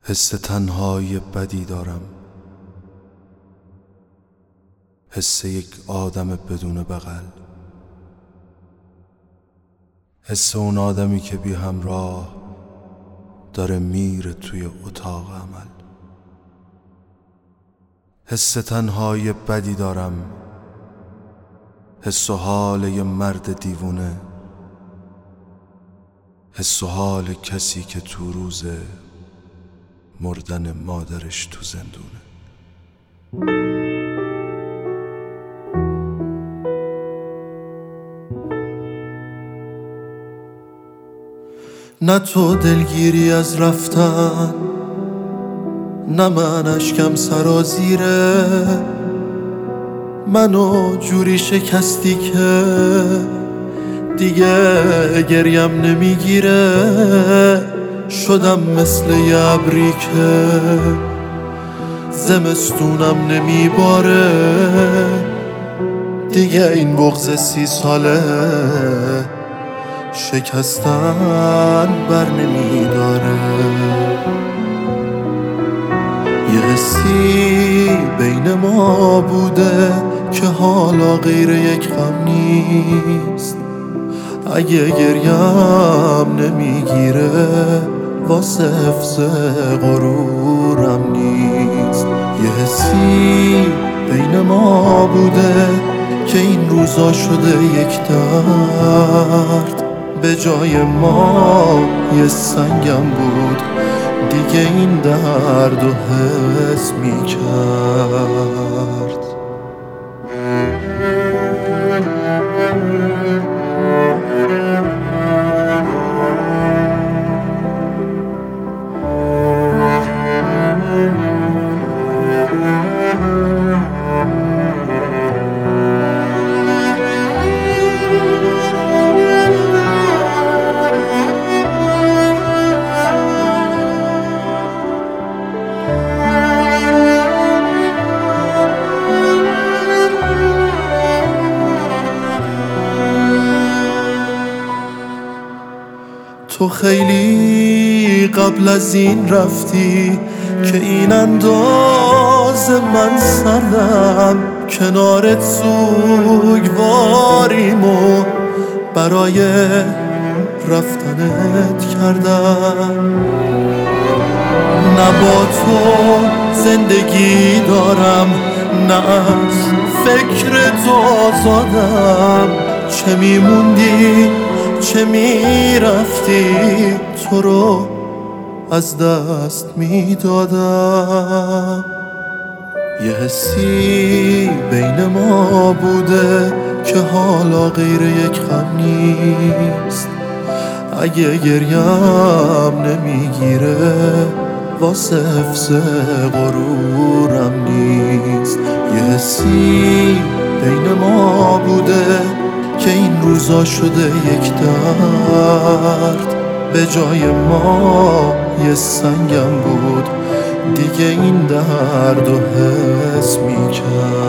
حس تنهایی بدی دارم، حس یک آدم بدون بغل، حس اون آدمی که بی همراه داره میره توی اتاق عمل. حس تنهایی بدی دارم، حس و حال یه مرد دیوونه، حس و حال کسی که تو روز مردن مادرش تو زندونه. نه تو دلگیری از رفتن، نه من اشکم سرازیره، منو جوری شکستی که دیگه گریم نمیگیره. شدم مثل یه ابری که زمستونم نمیباره، دیگه این بغض 30 ساله شکستن بر نمیداره. یه حسی بین ما بوده که حالا غیر یک غم نیست، اگه گریم نمیگیره واسه حفظ غرورم نیست. یه حسی بین ما بوده که این روزا شده یک درد، به جای ما یه سنگم بود دیگه این درد و حس میکرد. تو خیلی قبل از این رفتی که این انداز من سردم، کنارت سوگواریم و برای رفتنت کردم. نه با تو زندگی دارم، نه از فکر تو آزادم. چه میموندی چه میرفتی، تو رو از دست میدادم. یه حسی بین ما بوده که حالا غیر یک غم نیست، اگه گریم نمیگیره واسه حفظ غرورم نیست. یه حسی بین ما بوده که این روزا شده یک درد، به جای ما یه سنگم بود دیگه این درد و حس میکرد.